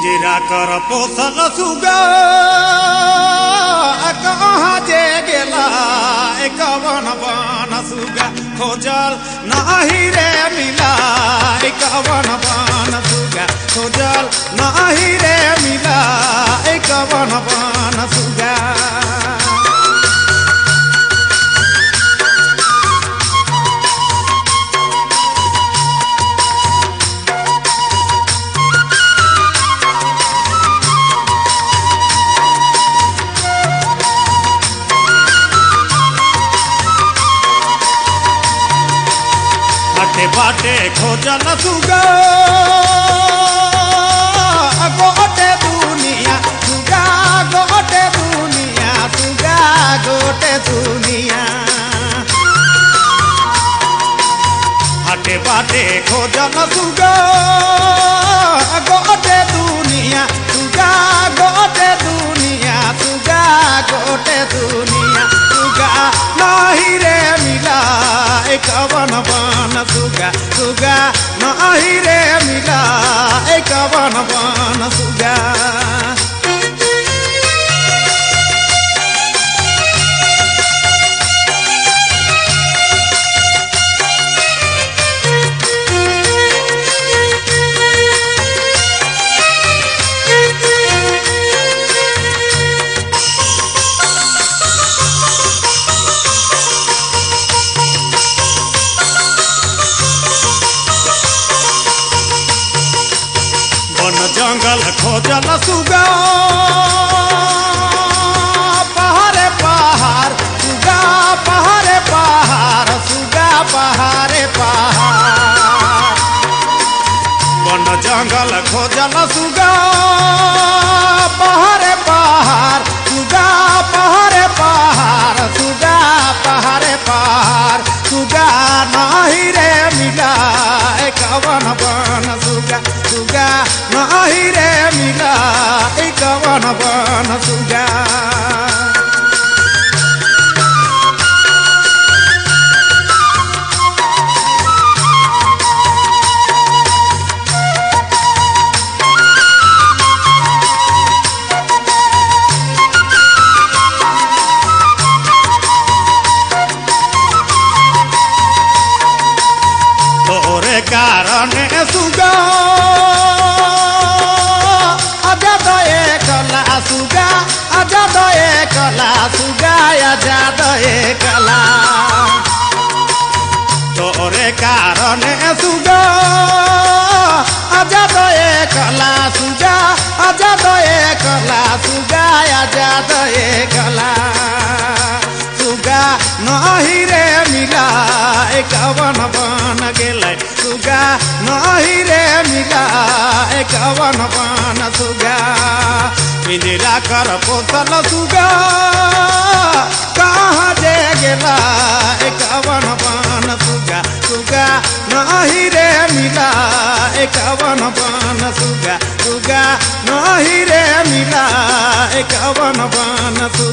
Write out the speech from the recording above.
पिंजरा कर पोसल सुगा कहाँ जे गेला कवन बन सुगा खोजल नाही रे मिला कवन बन सुगा खोजल नाही रे मिला कवन बन सुगा बाटे खोजल सुगा गोटे दुनिया सुगा गोटे दुनिया सुगा गोटे दुनिया हाटे बाटे खोजल सुगा गोटे दुनिया सुगा गोटे दुनिया सुगा गोटे दुनिया सुगा नहीं रे मिला कवन बन सुगा सुगा नहीं रे मिला कवन बन सुगा जंगल खोजल सुगा पहाड़े पहाड़ सुगा पहाड़े पहाड़ सुगा पहाड़े पहाड़ वन जंगल खोजल सुगा पहाड़े पहाड़ सुगा पहाड़े पहाड़ सुगा पहाड़े पहाड़ सुगा नहीं रे मिला कवन बन सुगा सुगा नहीं रे मिला कवन बन सुगा तोरे कारण सुगा सुगा आजाद कला सुगा आजाद कला तोरे कारण सुगा आजाद कला सुगा आजाद कला सुगा आजाद कला सुगा नहीं रे मिला कवन बन गेलै सुगा नहीं रे मिला कवन बन सुगा पिंजरा कर पोसल सुगा कहाँ जे गेला कवन बन सुगा सुगा नहीं रे मिला कवन बन सुगा सुगा नहीं रे मिला कवन बन सुगा।